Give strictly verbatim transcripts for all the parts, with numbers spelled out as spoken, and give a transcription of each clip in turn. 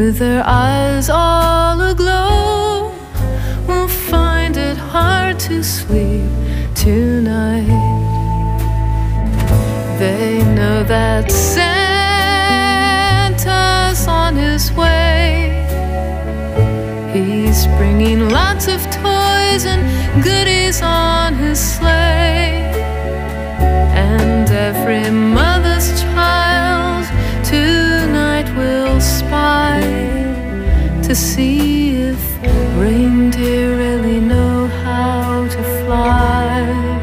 with their eyes all aglow, will find it hard to sleep tonight. They know that Santa's on his way. He's bringing lots of toys and goodies on his sleigh. And every mother's child tonight will spy to see if reindeer really know how to fly.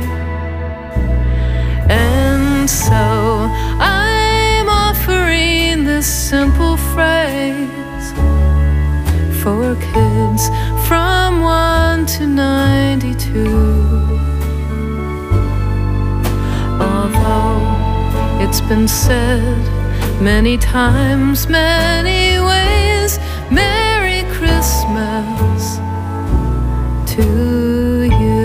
And so I'm offering this simple phrase for kids from one to ninety-two. Although it's been said many times, many ways, Merry Christmas to you.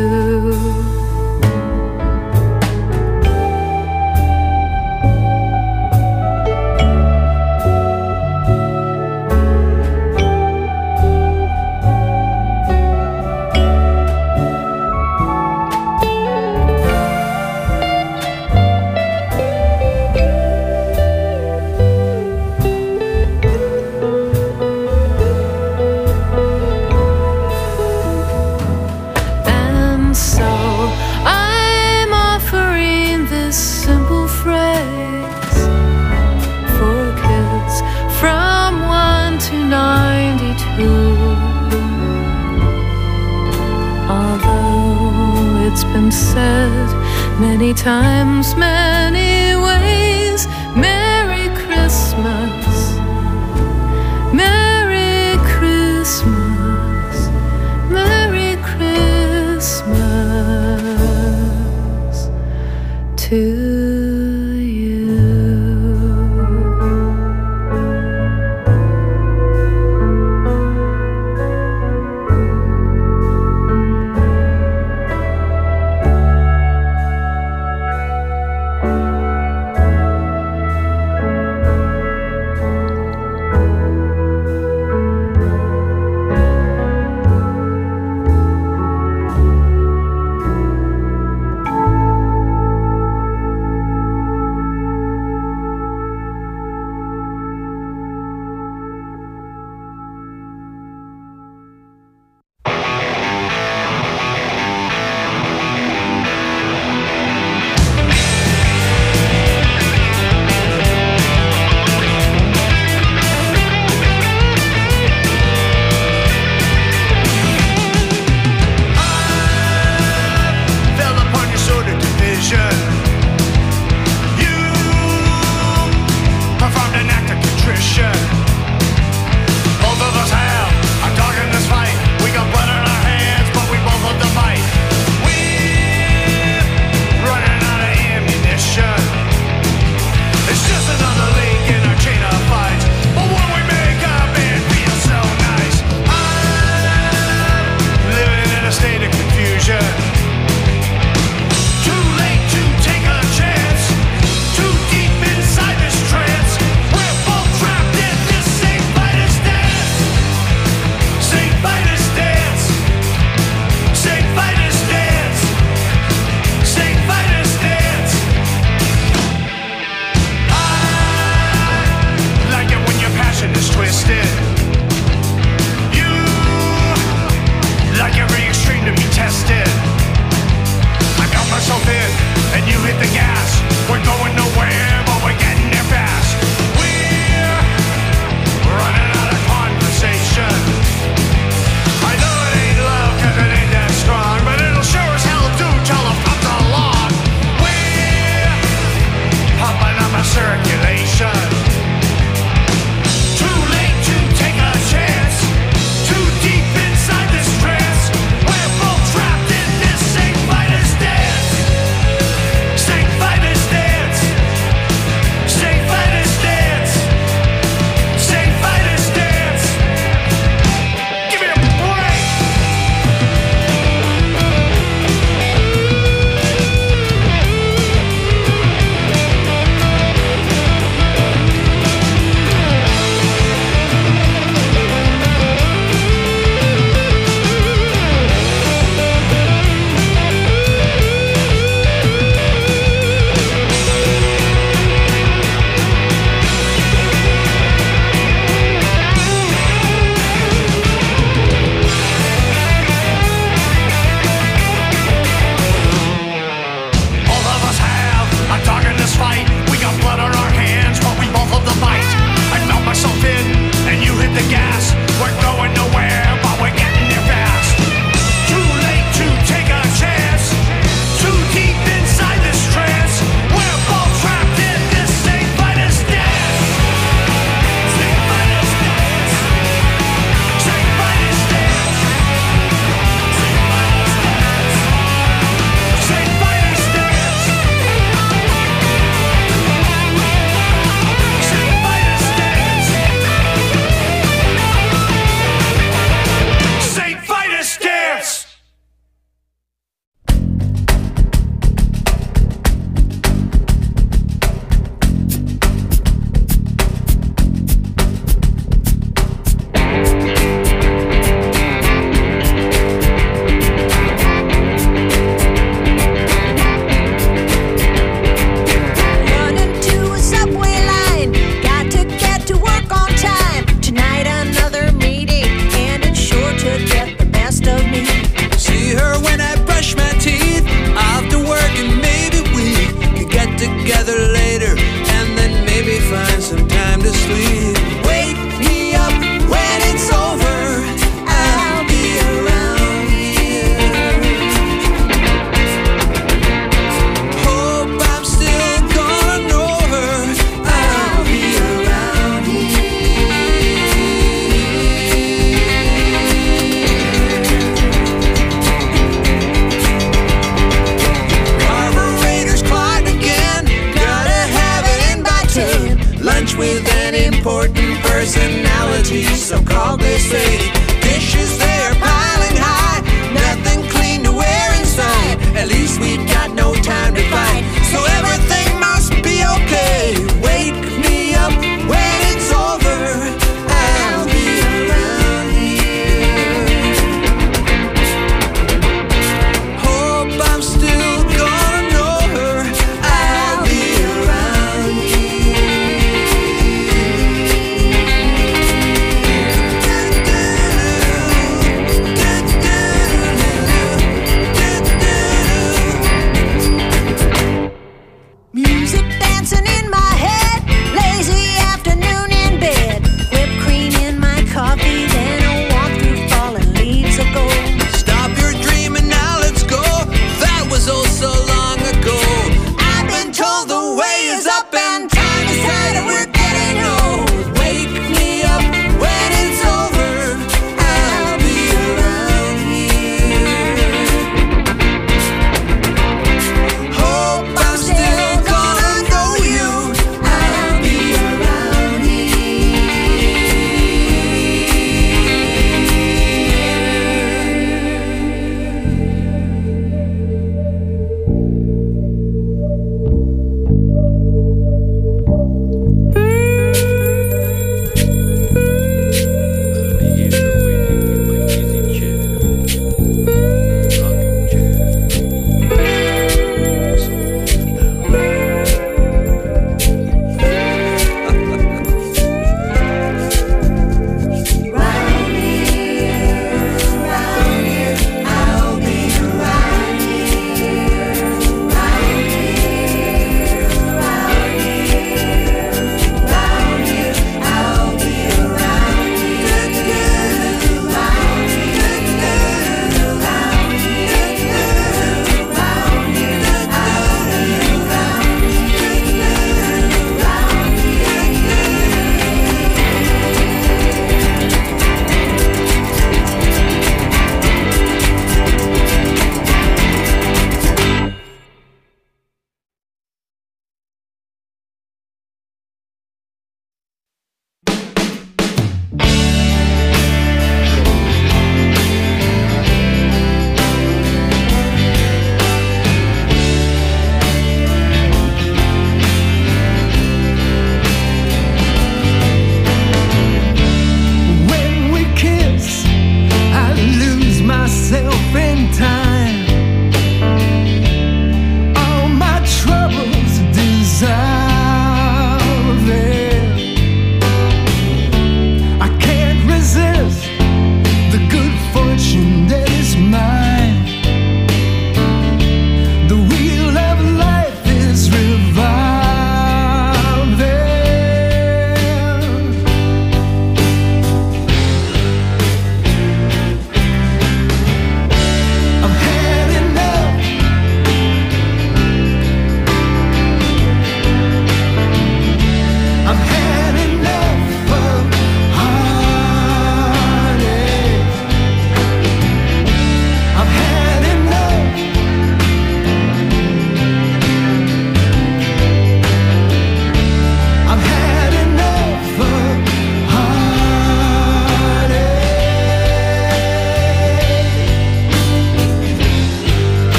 Said many times, many ways, Merry Christmas, Merry Christmas, Merry Christmas to you.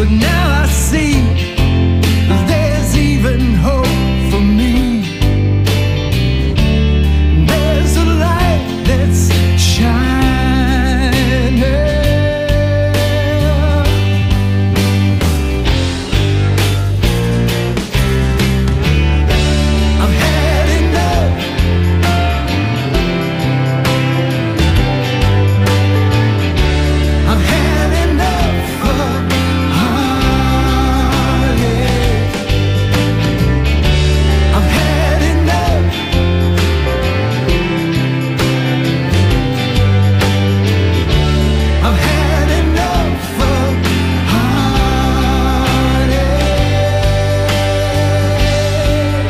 but now I see there's even hope for me. There's a light that's shining. I've had enough. I've had enough of heartache. I've had enough. I've had enough of heartache.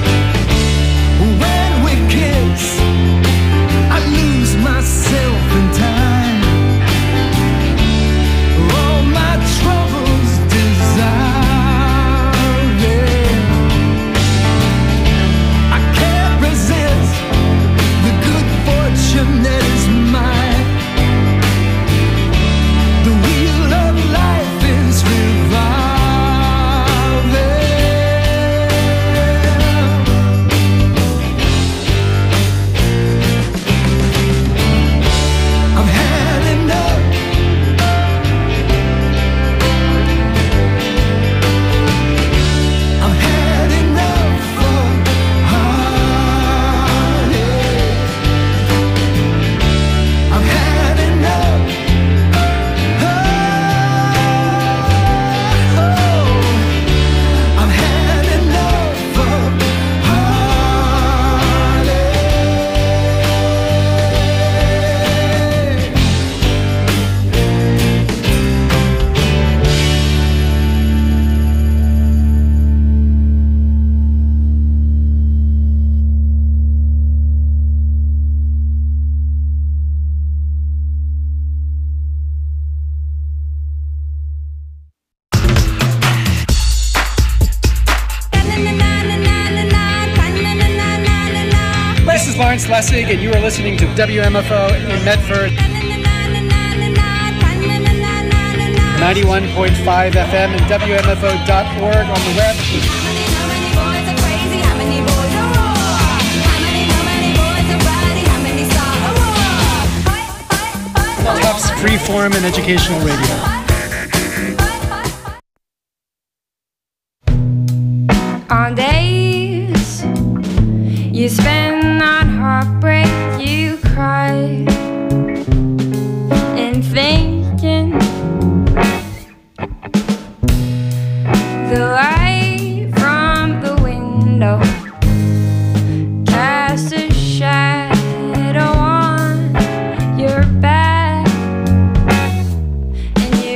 When we kiss, I lose myself in time. All my troubles dissolving. I can't resist the good fortune that is mine. The wheel of life is revolving. I've had enough. I've had enough of heartache. I've had enough. Oh, I've had enough of This is Lawrence Lessig, and you are listening to W M F O in Medford, ninety-one point five F M and W M F O dot org on the web. Tufts Freeform and Educational Radio. On days you spend on heartbreak, you cry and thinking the light from the window casts a shadow on your back, and you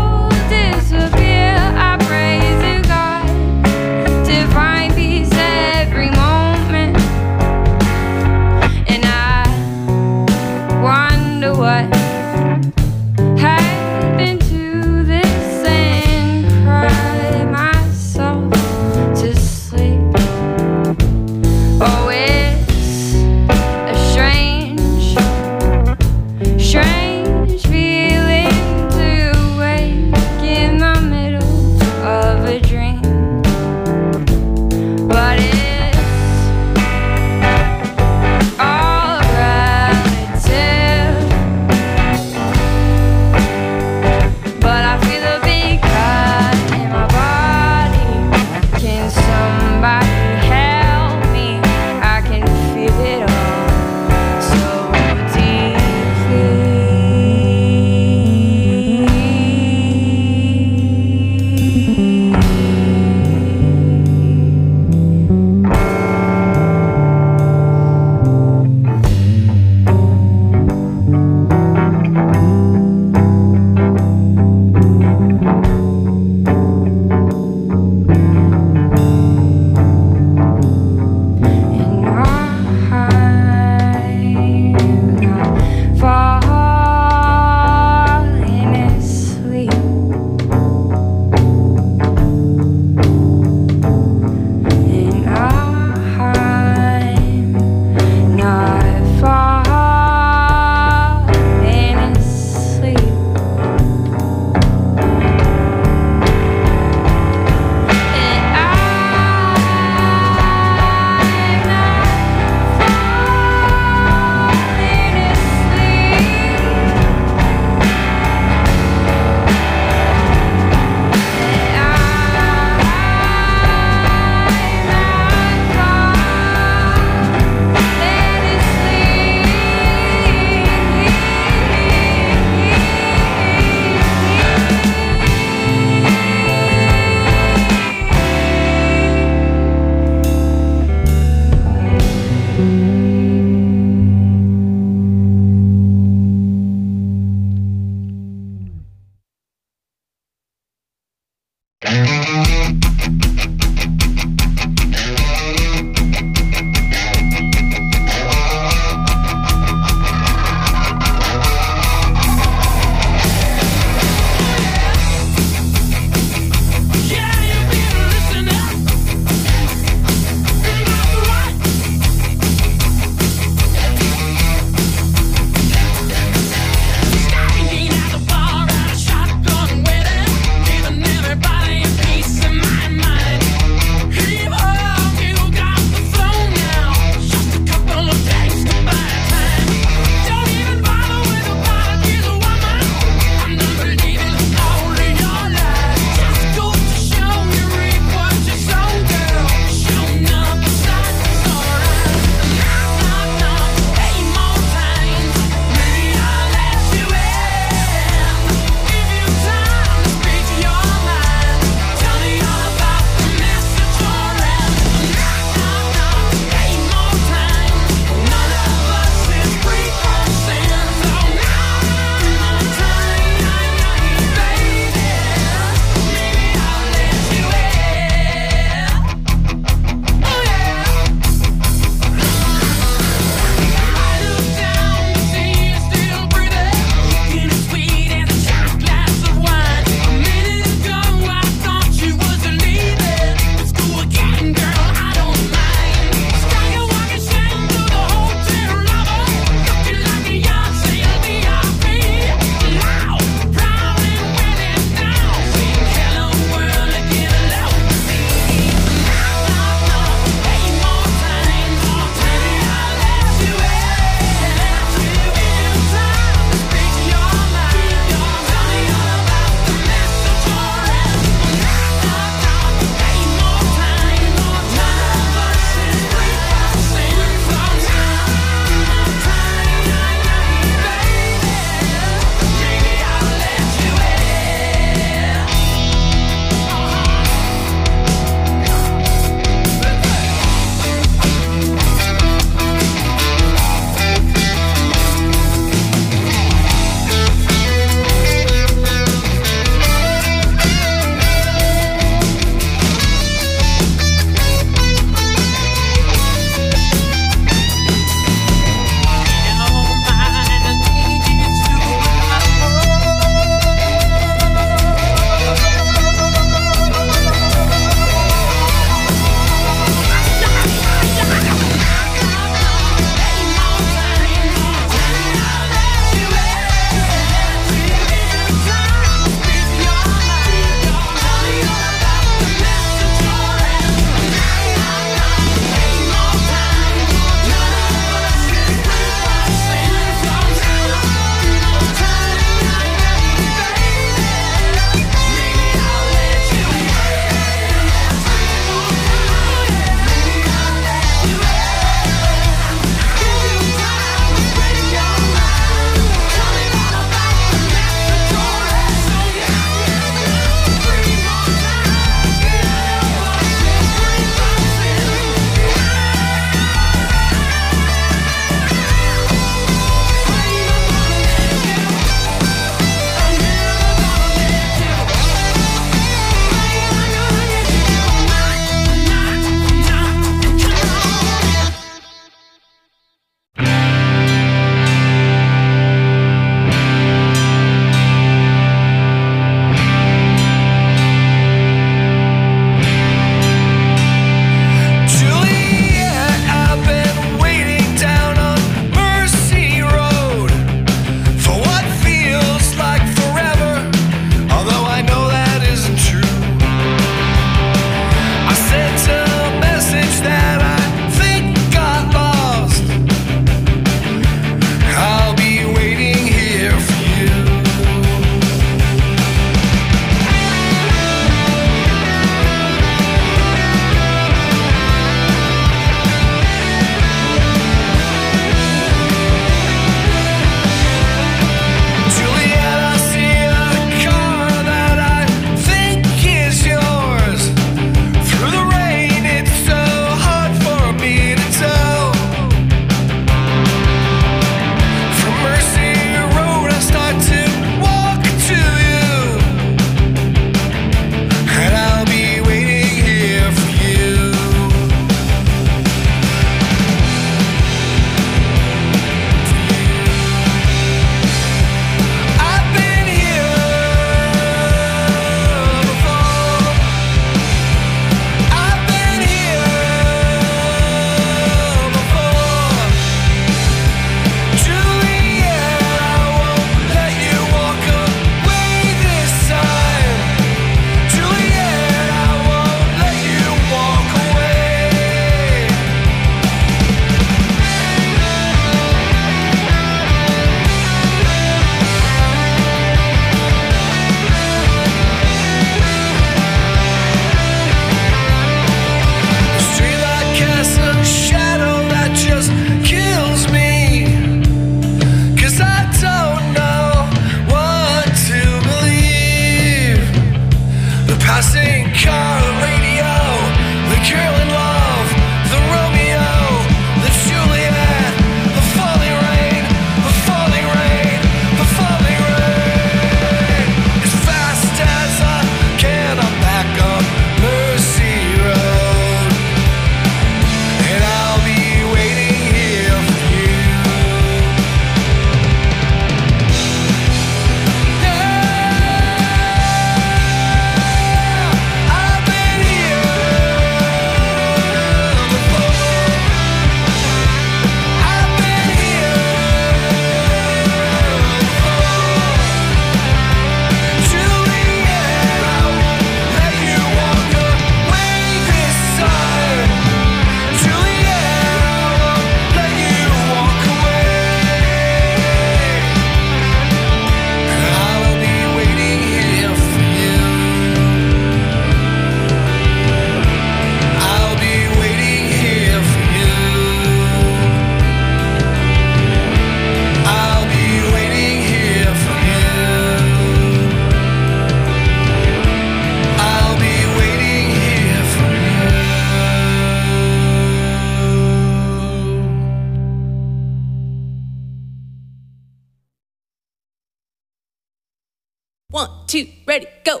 One, two, ready, go.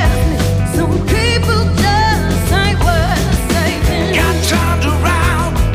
Got turned around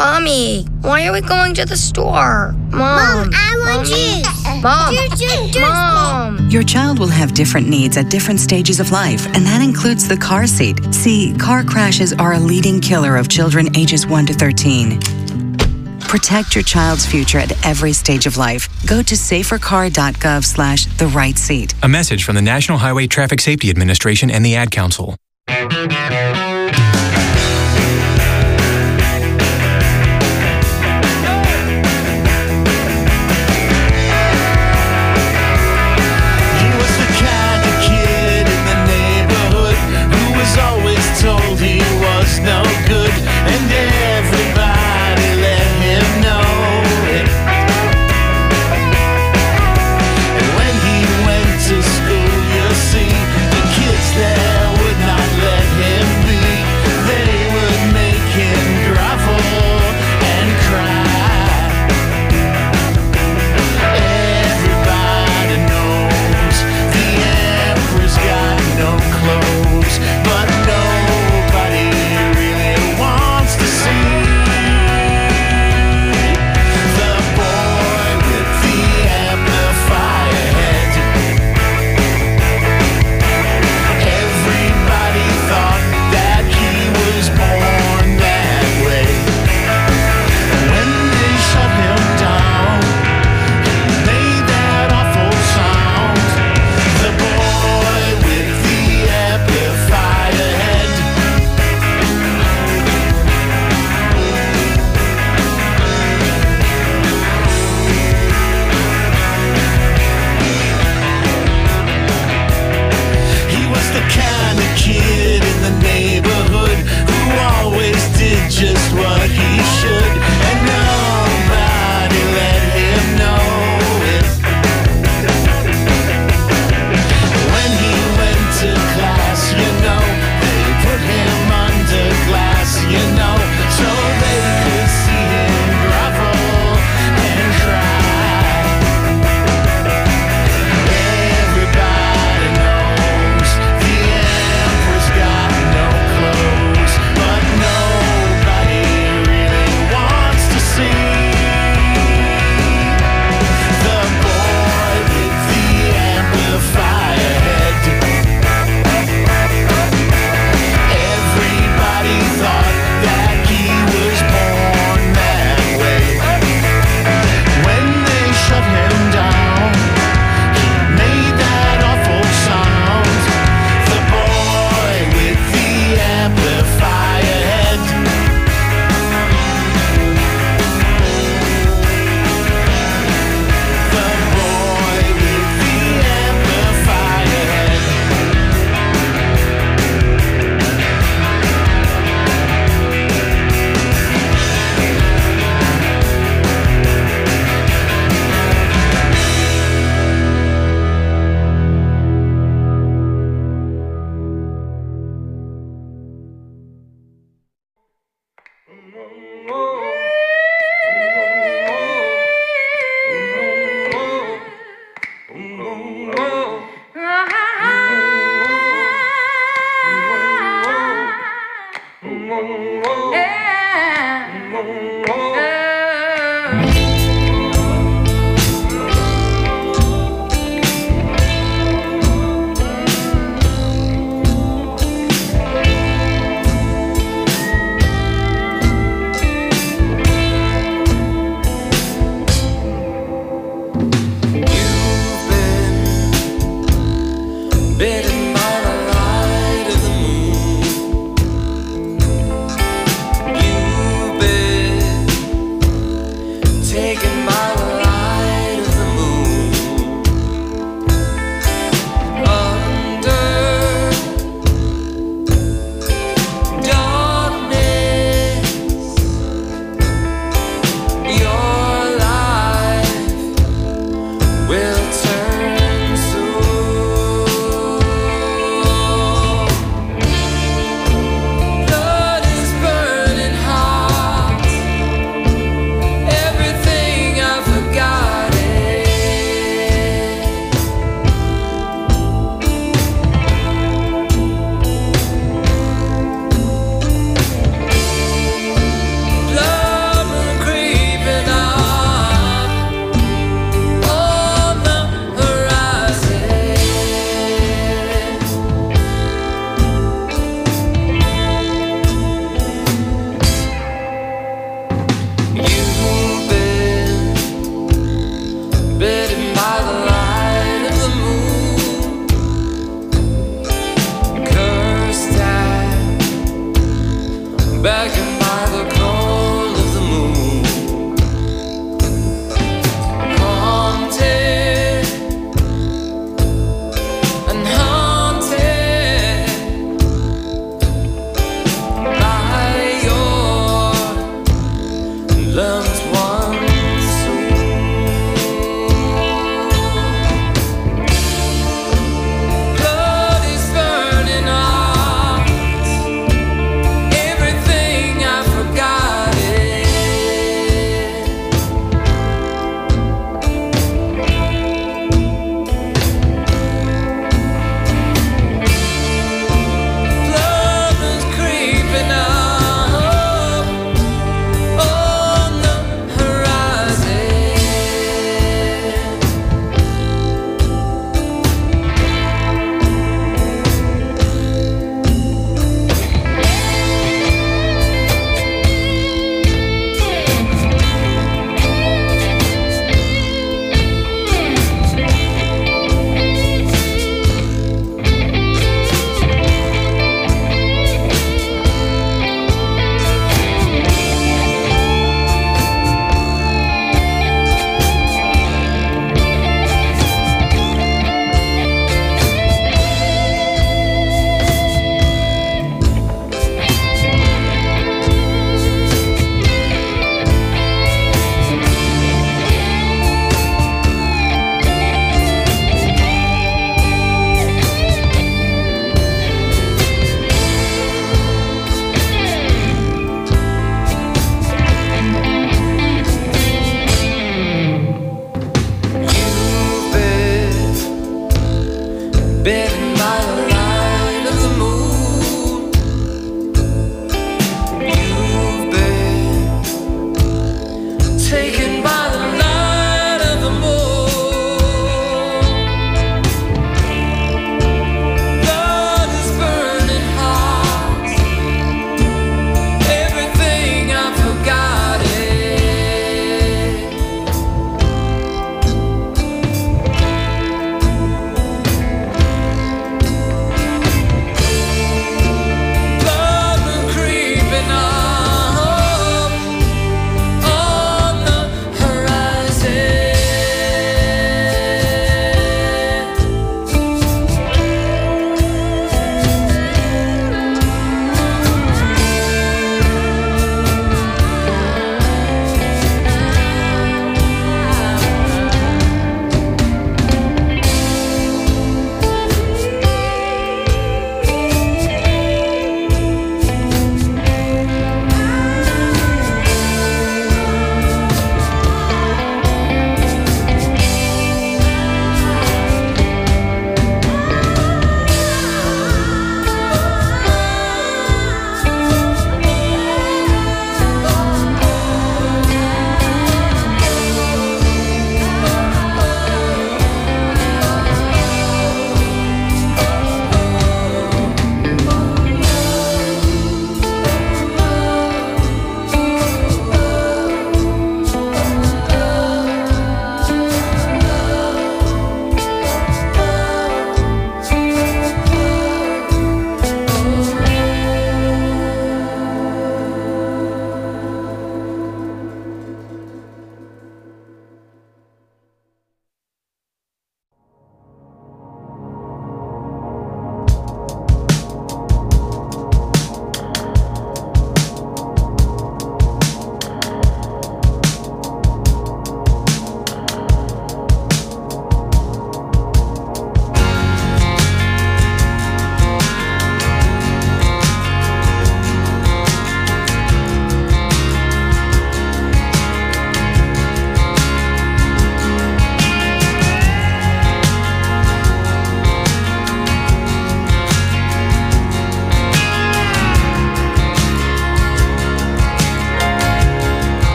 Mommy, why are we going to the store? Mom, Mom, I want Mommy. juice. Mom, Juice, juice, juice. Mom. Your child will have different needs at different stages of life, and that includes the car seat. See, car crashes are a leading killer of children ages one to thirteen. Protect your child's future at every stage of life. Go to safercar.gov slash the right seat. A message from the National Highway Traffic Safety Administration and the Ad Council. No good, and everybody let him know it. And when he went to school, you see, the kids there would not let him be. They would make him grovel and cry. Everybody knows the emperor's got no clothes, but nobody wants to see the boy with the amplifier head. Everybody thought that he was born that way. When they shut him down, he made that awful sound. The boy with the amplifier head. He was the kind of kid in the neighborhood who always did just what he should, and nobody let him know it. When he went to class, you know, they put him under glass, you know, so they could see him grovel and cry. Everybody knows the emperor's got no clothes, but nobody really wants to see the boy with the amplifier head. Everybody thought that he was born that way. When they shut him down, he made that awful sound. The boy with the amplifier head. The boy with the amplifier head. Bitten by the light of the moon. You've been taken by the light of the moon. Under darkness, your life will turn soon. Blood is burning hot. Everything I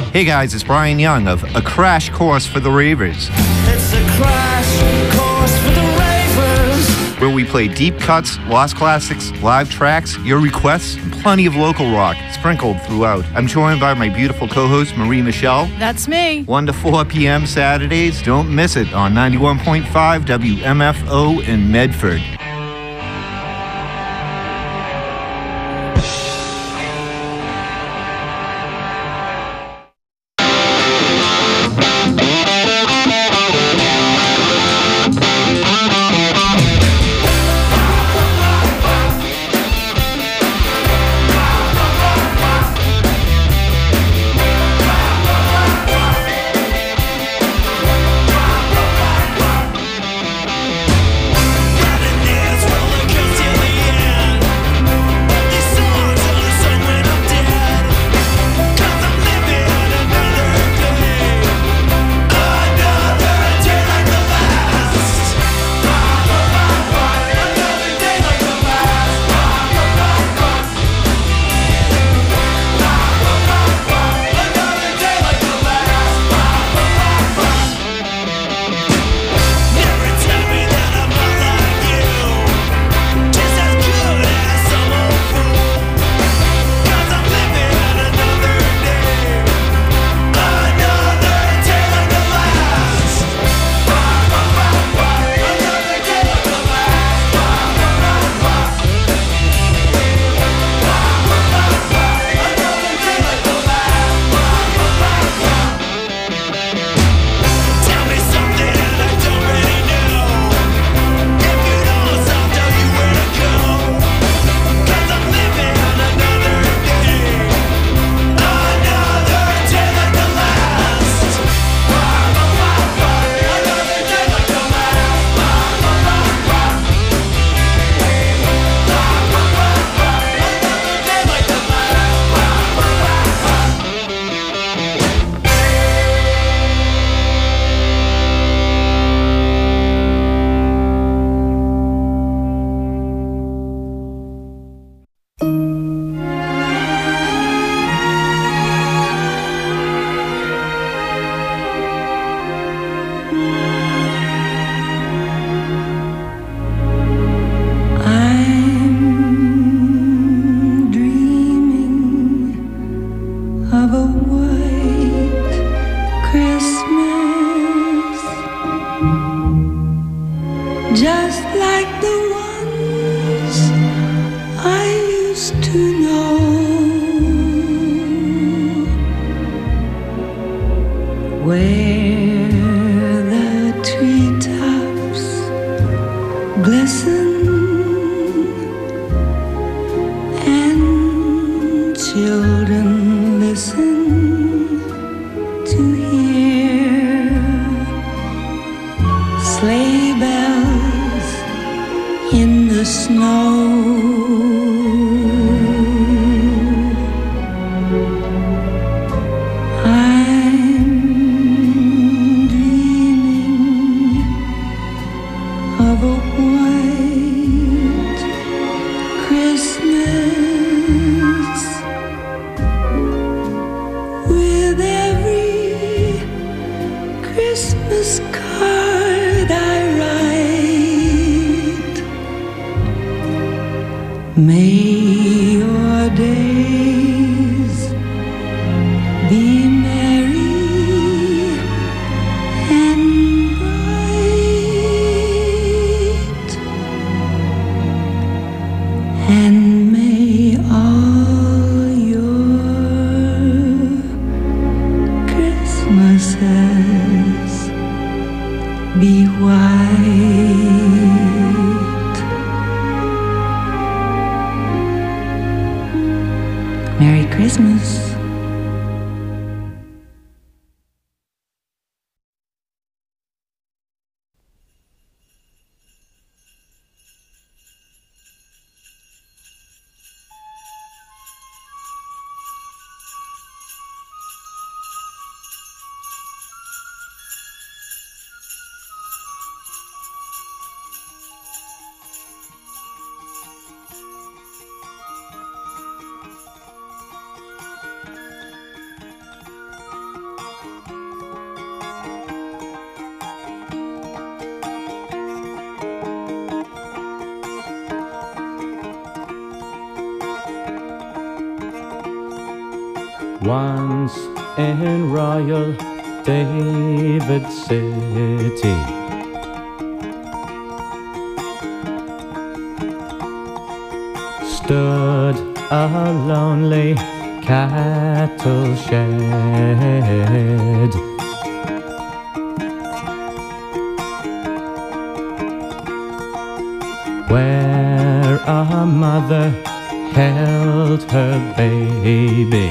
Hey guys, it's Brian Young of A Crash Course for the Ravers. It's a crash course for the ravers. Where we play deep cuts, lost classics, live tracks, your requests, and plenty of local rock sprinkled throughout. I'm joined by my beautiful co-host, Marie Michelle. That's me. one to four p.m. Saturdays. Don't miss it on ninety-one point five W M F O in Medford. once in Royal David City. Stood a lonely cattle shed, where a mother held her baby.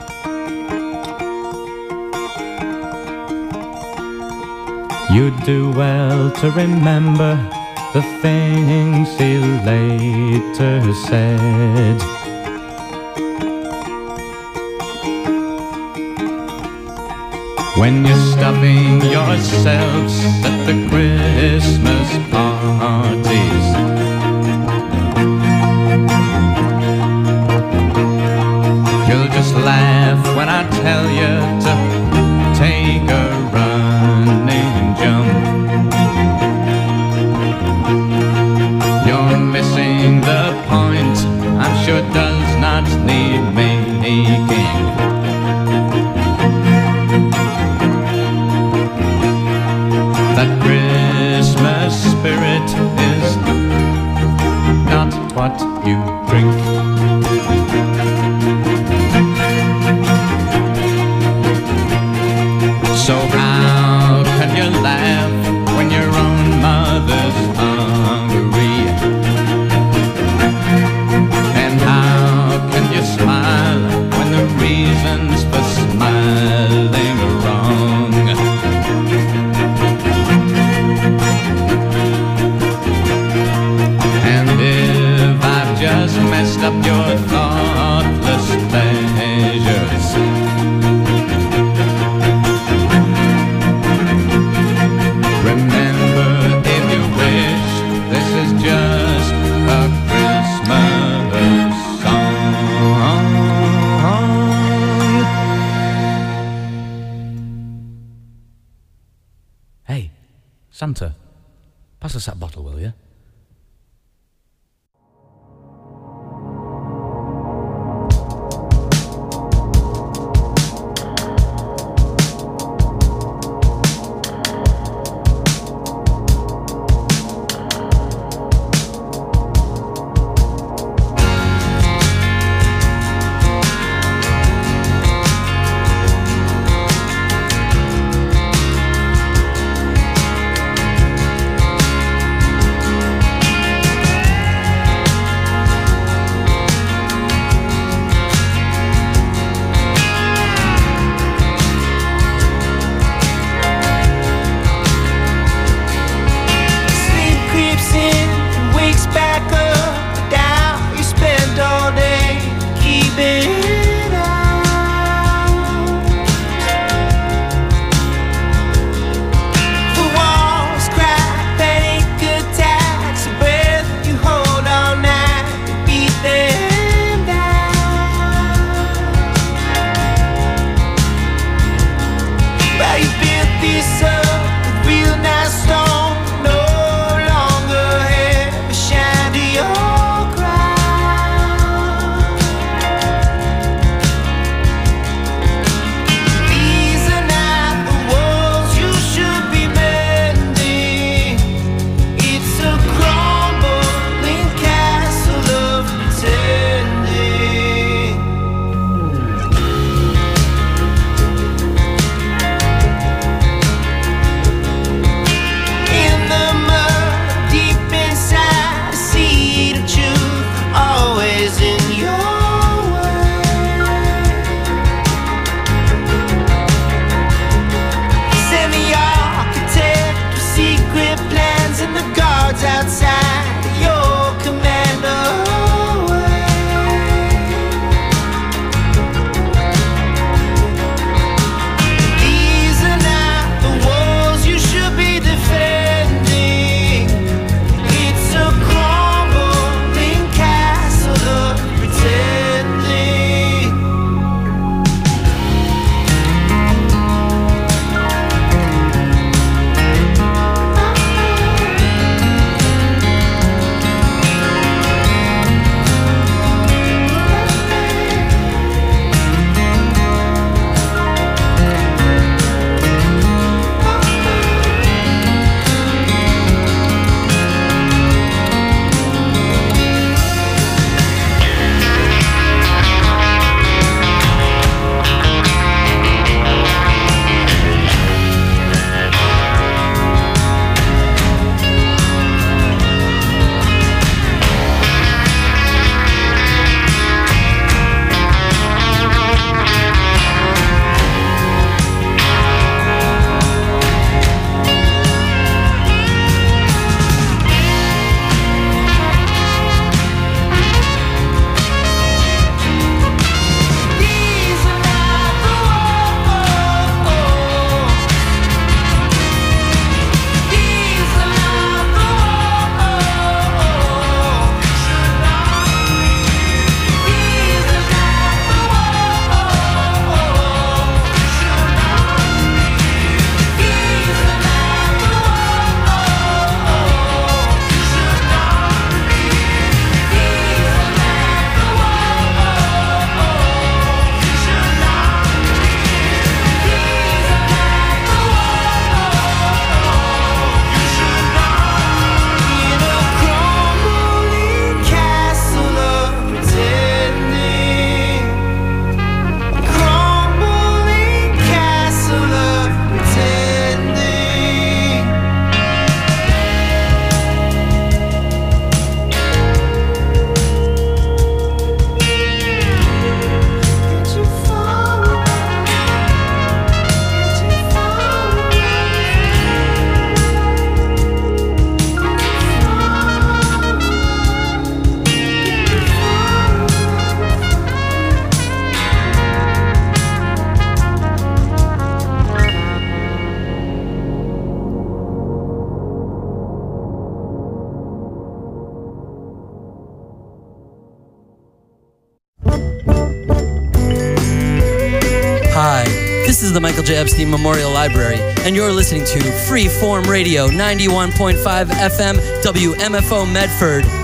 You'd do well to remember the things he later said. When you're stuffing yourselves at the Christmas parties, you'll just laugh when I tell you to take a running jump. You're missing the point, I'm sure does not need making. That Christmas spirit is not what you drink. So how can you laugh when your own mother's hungry? And how can you smile when the reasons for smiling are wrong? And if I've just messed up your thoughtless pleasures, remember, if you wish, this is just a Christmas song. Hey, Santa, pass us that bottle, will you? This is the Michael J. Epstein Memorial Library, and you're listening to Freeform Radio, ninety-one point five F M, W M F O Medford.